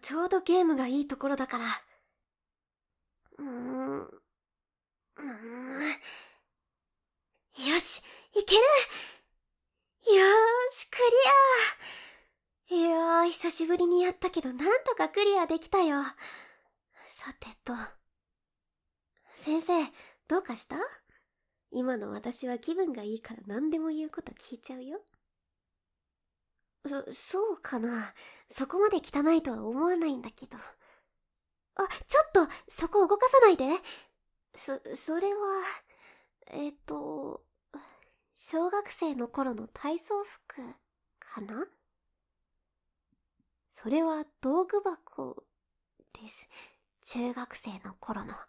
ちょうどゲームがいいところだから。よし、いける。よーし、クリア。いやー、久しぶりにやったけどなんとかクリアできたよ。さてと。先生、どうかした？今の私は気分がいいから何でも言うこと聞いちゃうよ。そうかな。そこまで汚いとは思わないんだけど。あ、ちょっと、そこ動かさないで。それは、小学生の頃の体操服、かな？それは道具箱です。中学生の頃の。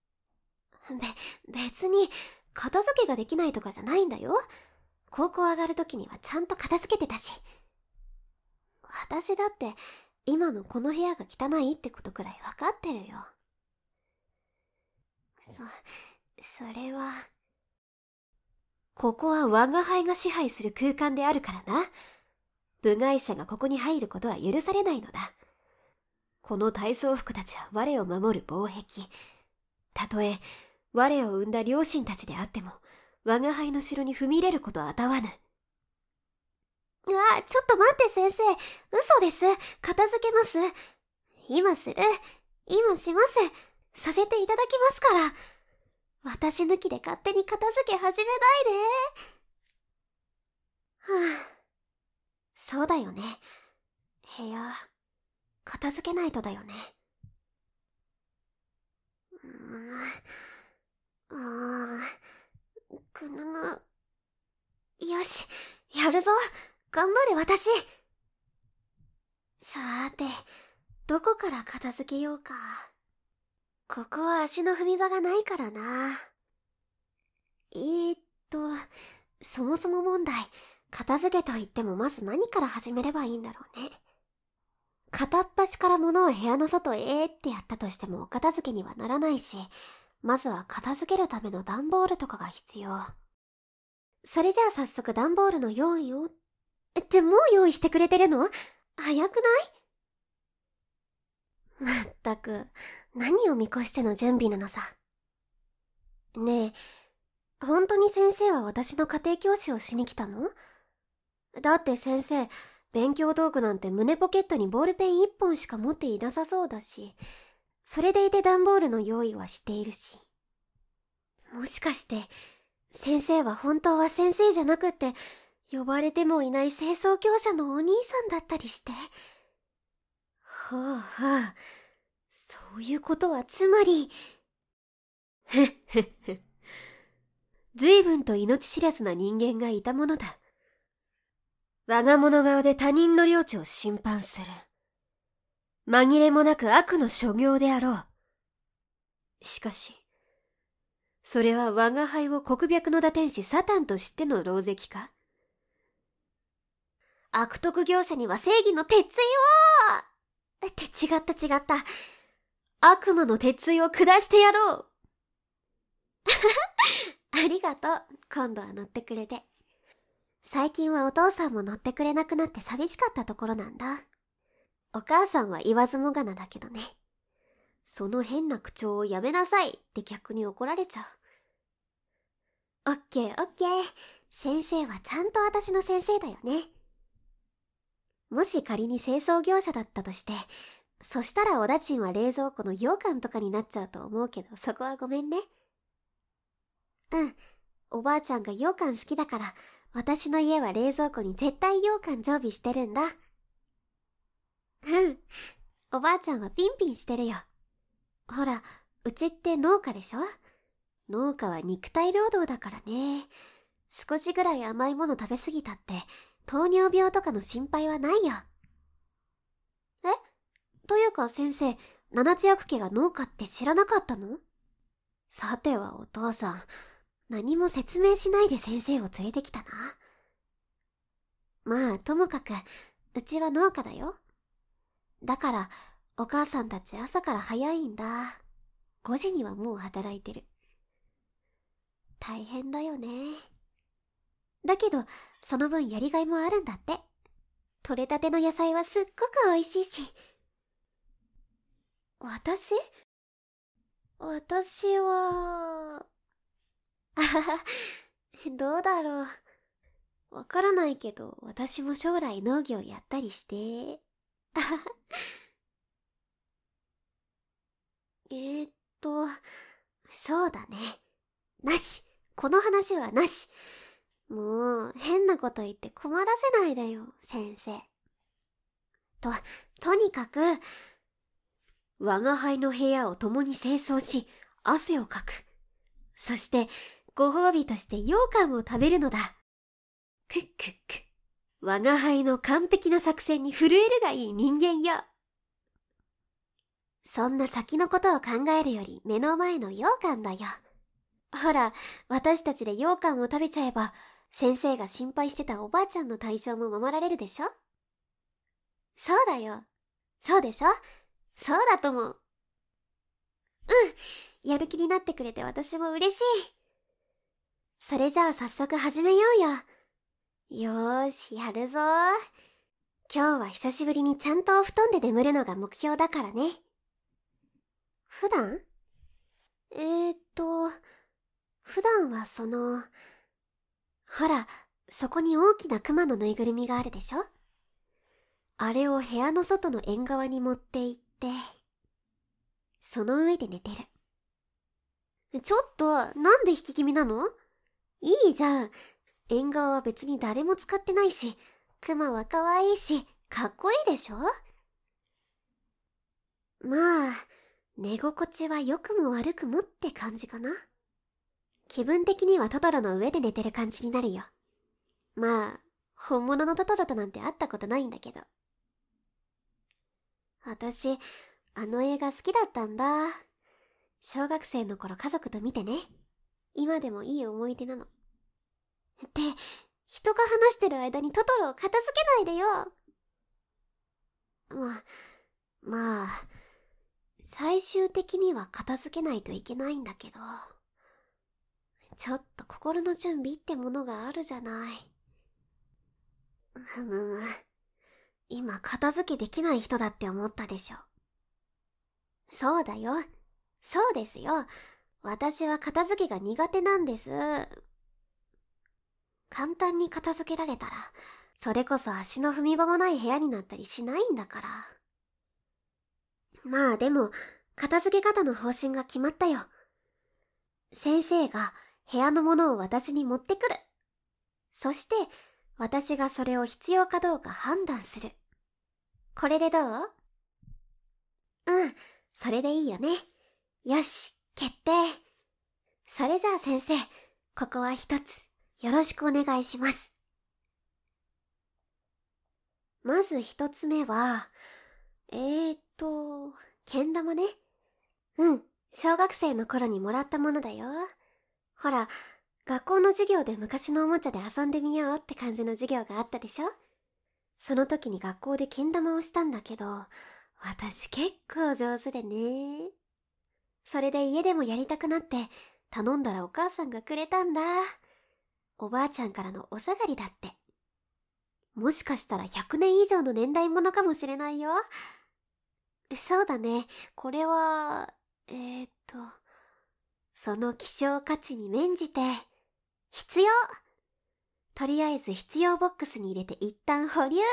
別に、片付けができないとかじゃないんだよ。高校上がるときにはちゃんと片付けてたし。私だって、今のこの部屋が汚いってことくらいわかってるよ。それは。ここは我が輩が支配する空間であるからな。部外者がここに入ることは許されないのだ。この体操服たちは我を守る防壁。たとえ、我を産んだ両親たちであっても、我が輩の城に踏み入れることはあたわぬ。ちょっと待って先生。嘘です。片付けます。今する。今します。させていただきますから。私抜きで勝手に片付け始めないで。そうだよね。部屋、片付けないとだよね。よし、やるぞ。頑張れ私。さーて、どこから片付けようか。ここは足の踏み場がないからな。そもそも問題、片付けと言ってもまず何から始めればいいんだろうね。片っ端から物を部屋の外へってやったとしてもお片付けにはならないし、まずは片付けるための段ボールとかが必要。それじゃあ早速段ボールの用意を。ってもう用意してくれてるの？早くない？まったく、何を見越しての準備なのさ。ねえ、本当に先生は私の家庭教師をしに来たの？だって先生、勉強道具なんて胸ポケットにボールペン1本しか持っていなさそうだし、それでいて段ボールの用意はしているし。もしかして、先生は本当は先生じゃなくって、呼ばれてもいない清掃業者のお兄さんだったりして。はあ、そういうことはつまり。へっへっへ。随分と命知らずな人間がいたものだ。我が物顔で他人の領地を侵犯する。紛れもなく悪の所業であろう。しかし、それは我が輩を国白の打天使サタンとしての狼藉か？悪徳業者には正義の鉄槌をって違った。悪魔の鉄槌を下してやろう。ありがとう。今度は乗ってくれて。最近はお父さんも乗ってくれなくなって寂しかったところなんだ。お母さんは言わずもがなだけどね。その変な口調をやめなさいって逆に怒られちゃう。オッケー。先生はちゃんと私の先生だよね。もし仮に清掃業者だったとして、そしたらおだちんは冷蔵庫の羊羹とかになっちゃうと思うけど、そこはごめんね。うん。おばあちゃんが羊羹好きだから、私の家は冷蔵庫に絶対羊羹常備してるんだ。うん。おばあちゃんはピンピンしてるよ。ほら、うちって農家でしょ？農家は肉体労働だからね。少しぐらい甘いもの食べ過ぎたって、糖尿病とかの心配はないよ。え？というか先生、七津薬家が農家って知らなかったの？さてはお父さん、何も説明しないで先生を連れてきたな。まあ、ともかく、うちは農家だよ。だから、お母さんたち朝から早いんだ。5時にはもう働いてる。大変だよね。だけど、その分やりがいもあるんだって。採れたての野菜はすっごく美味しいし。 私は、あはは、どうだろう。わからないけど、私も将来農業やったりして。あはは。えーっと、そうだね。なし。この話はなし。もう、変なこと言って困らせないでよ、先生。とにかく、我が輩の部屋を共に清掃し、汗をかく。そして、ご褒美として羊羹を食べるのだ。くっくっく。我が輩の完璧な作戦に震えるがいい人間よ。そんな先のことを考えるより目の前の羊羹だよ。ほら、私たちで羊羹を食べちゃえば、先生が心配してたおばあちゃんの体調も守られるでしょ？そうだよ。そうでしょ？そうだとも。やる気になってくれて私も嬉しい。それじゃあ早速始めようよ。よーし、やるぞ。今日は久しぶりにちゃんとお布団で眠るのが目標だからね。普段？普段はほら、そこに大きなクマのぬいぐるみがあるでしょ？あれを部屋の外の縁側に持って行って、その上で寝てる。ちょっと、なんで引き気味なの？いいじゃん。縁側は別に誰も使ってないし、クマは可愛いし、かっこいいでしょ？まあ、寝心地は良くも悪くもって感じかな。気分的にはトトロの上で寝てる感じになるよ。まあ、本物のトトロとなんて会ったことないんだけど。私、あの映画好きだったんだ。小学生の頃家族と見てね。今でもいい思い出なの。って、人が話してる間にトトロを片付けないでよ。まあ、最終的には片付けないといけないんだけど、ちょっと心の準備ってものがあるじゃない。今片付けできない人だって思ったでしょ。そうだよ。そうですよ。私は片付けが苦手なんです。簡単に片付けられたら、それこそ足の踏み場もない部屋になったりしないんだから。まあでも、片付け方の方針が決まったよ。先生が部屋のものを私に持ってくる。そして、私がそれを必要かどうか判断する。これでどう？それでいいよね。よし、決定。それじゃあ先生、ここは一つ、よろしくお願いします。まず一つ目は、けん玉ね。小学生の頃にもらったものだよ。ほら、学校の授業で昔のおもちゃで遊んでみようって感じの授業があったでしょ？その時に学校でけん玉をしたんだけど、私結構上手でね。それで家でもやりたくなって頼んだらお母さんがくれたんだ。おばあちゃんからのお下がりだって。もしかしたら100年以上の年代物かもしれないよ。そうだね。これは、その希少価値に免じて、必要。とりあえず必要ボックスに入れて一旦保留。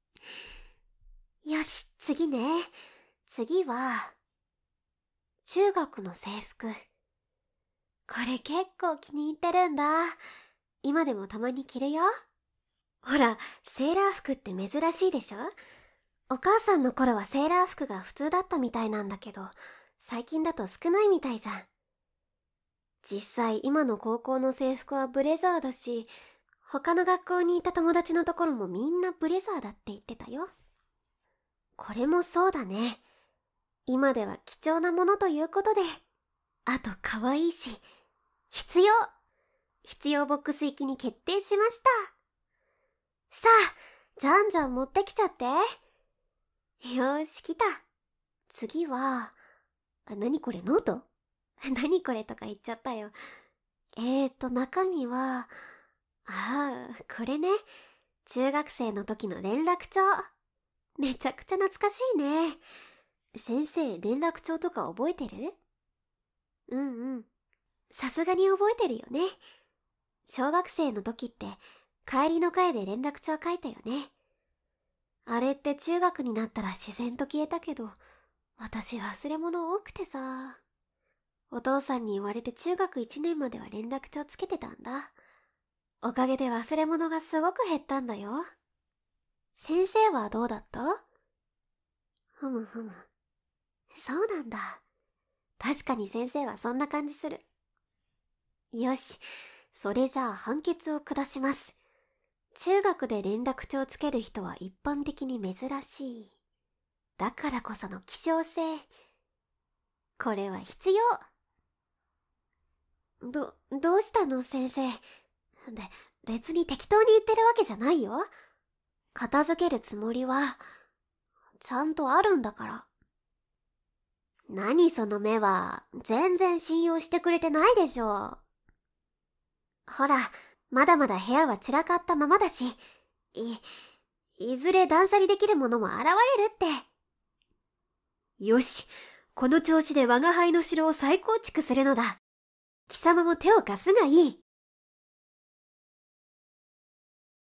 よし、次ね。次は、中学の制服。これ結構気に入ってるんだ。今でもたまに着るよ。ほら、セーラー服って珍しいでしょ？お母さんの頃はセーラー服が普通だったみたいなんだけど、最近だと少ないみたいじゃん。実際今の高校の制服はブレザーだし、他の学校にいた友達のところもみんなブレザーだって言ってたよ。これもそうだね。今では貴重なものということで、あと可愛いし、必要ボックス行きに決定しました。さあ、じゃんじゃん持ってきちゃって。よーし、来た。次は、何これ、ノート？何これとか言っちゃったよ。中身は、これね。中学生の時の連絡帳。めちゃくちゃ懐かしいね。 先生、連絡帳とか覚えてる？うんうん。さすがに覚えてるよね。小学生の時って帰りの会で連絡帳書いたよね。あれって中学になったら自然と消えたけど、私忘れ物多くてさ。お父さんに言われて中学1年までは連絡帳つけてたんだ。おかげで忘れ物がすごく減ったんだよ。先生はどうだった？ふむふむ。そうなんだ。確かに先生はそんな感じする。よし、それじゃあ判決を下します。中学で連絡帳をつける人は一般的に珍しい。だからこその希少性。これは必要。どうしたの先生。別に適当に言ってるわけじゃないよ。片付けるつもりは、ちゃんとあるんだから。何その目は、全然信用してくれてないでしょ。ほら、まだまだ部屋は散らかったままだし、いずれ断捨離できるものも現れるって。よし、この調子で我が輩の城を再構築するのだ。貴様も手を貸すがいい。